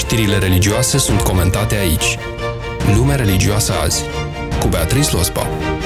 Știrile religioase sunt comentate aici. Lumea religioasă azi, cu Beatrice Lospa.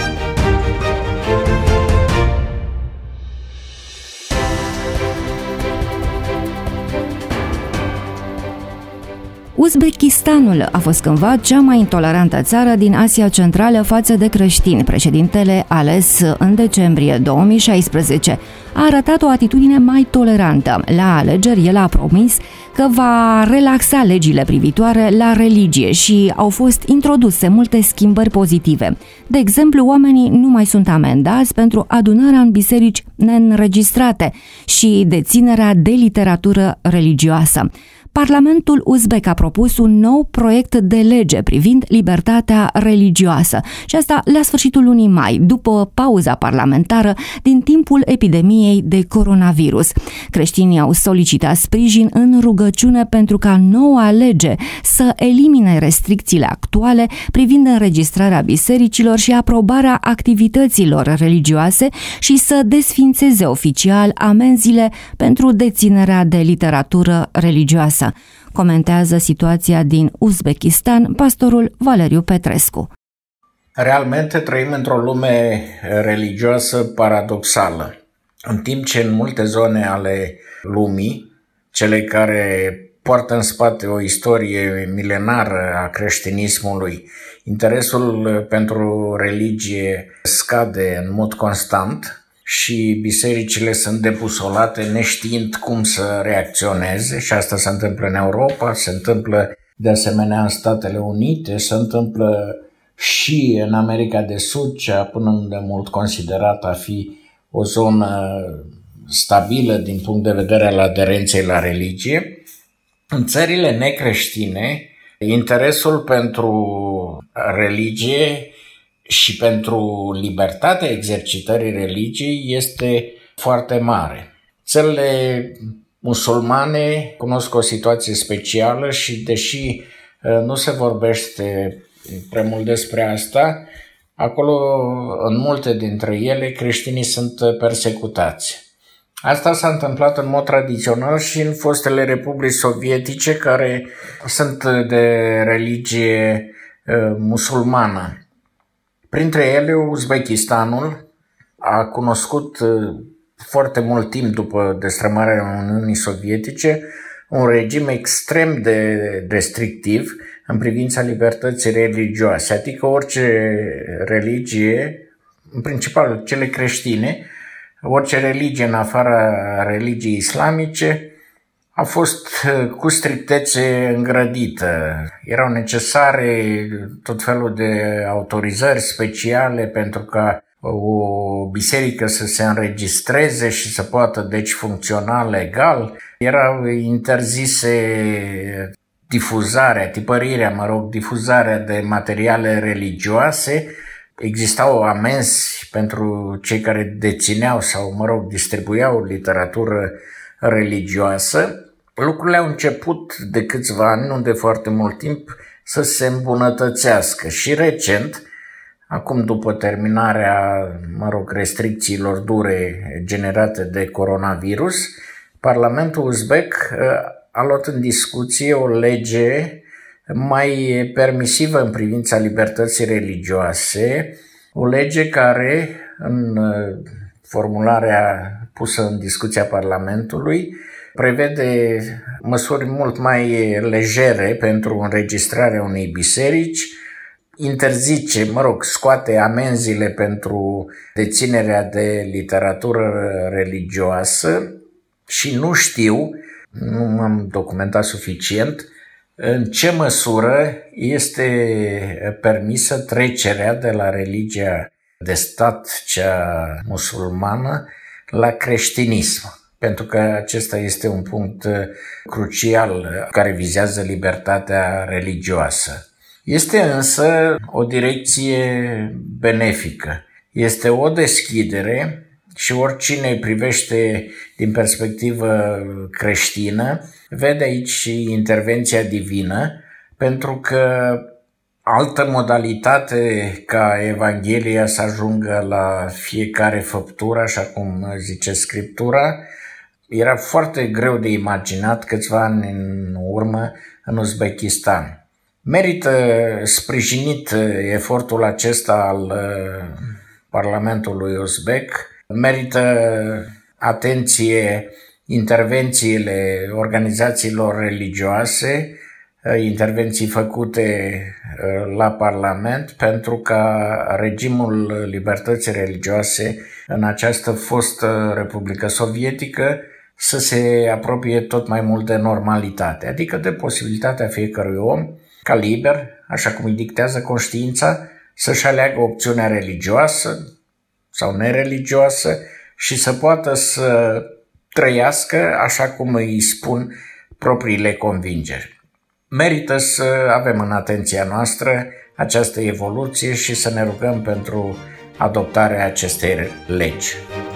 Uzbekistanul a fost cândva cea mai intolerantă țară din Asia Centrală față de creștini. Președintele ales în decembrie 2016 a arătat o atitudine mai tolerantă. La alegeri, el a promis că va relaxa legile privitoare la religie și au fost introduse multe schimbări pozitive. De exemplu, oamenii nu mai sunt amendați pentru adunarea în biserici neînregistrate și deținerea de literatură religioasă. Parlamentul uzbek a propus un nou proiect de lege privind libertatea religioasă și asta la sfârșitul lunii mai, după pauza parlamentară din timpul epidemiei de coronavirus. Creștinii au solicitat sprijin în rugăciune pentru ca noua lege să elimine restricțiile actuale privind înregistrarea bisericilor și aprobarea activităților religioase și să desființeze oficial amenziile pentru deținerea de literatură religioasă. Comentează situația din Uzbekistan pastorul Valeriu Petrescu. Realmente trăim într-o lume religioasă paradoxală. În timp ce în multe zone ale lumii, cele care poartă în spate o istorie milenară a creștinismului, interesul pentru religie scade în mod constant și bisericile sunt debusolate neștiind cum să reacționeze, și asta se întâmplă în Europa, se întâmplă de asemenea în Statele Unite, se întâmplă și în America de Sud, cea până de mult considerată a fi o zonă stabilă din punct de vedere al aderenței la religie. În țările necreștine, interesul pentru religie și pentru libertatea exercitării religiei este foarte mare. Țările musulmane cunosc o situație specială și deși nu se vorbește prea mult despre asta, acolo în multe dintre ele creștinii sunt persecutați. Asta s-a întâmplat în mod tradițional și în fostele republici sovietice care sunt de religie musulmană. Printre ele, Uzbekistanul a cunoscut foarte mult timp după destrămarea Uniunii Sovietice un regim extrem de restrictiv în privința libertății religioase, adică orice religie, în principal cele creștine, orice religie în afara religiei islamice a fost cu strictețe îngrădită. Erau necesare tot felul de autorizări speciale pentru ca o biserică să se înregistreze și să poată deci funcționa legal. Erau interzise difuzarea de materiale religioase. Existau amenzi pentru cei care dețineau sau, distribuiau literatură religioasă. Lucrurile au început de câțiva ani, nu de foarte mult timp, să se îmbunătățească și recent, acum după terminarea, restricțiilor dure generate de coronavirus, Parlamentul uzbek a luat în discuție o lege mai permisivă în privința libertății religioase, o lege care, în formularea pusă în discuția Parlamentului, prevede măsuri mult mai legere pentru înregistrarea unei biserici, interzice, scoate amenziile pentru deținerea de literatură religioasă și nu m-am documentat suficient în ce măsură este permisă trecerea de la religia de stat, cea musulmană, la creștinism. Pentru că acesta este un punct crucial care vizează libertatea religioasă. Este însă o direcție benefică. Este o deschidere și oricine îi privește din perspectivă creștină vede aici și intervenția divină, pentru că altă modalitate ca Evanghelia să ajungă la fiecare făptură, așa cum zice Scriptura, era foarte greu de imaginat câțiva ani în urmă în Uzbekistan. Merită sprijinit efortul acesta al Parlamentului uzbek, merită atenție intervențiile organizațiilor religioase, intervenții făcute la Parlament pentru ca regimul libertății religioase în această fostă Republică Sovietică să se apropie tot mai mult de normalitate, adică de posibilitatea fiecărui om ca liber, așa cum îi dictează conștiința, să-și aleagă opțiunea religioasă sau nereligioasă și să poată să trăiască așa cum îi spun propriile convingeri. Merită să avem în atenția noastră această evoluție și să ne rugăm pentru adoptarea acestei legi.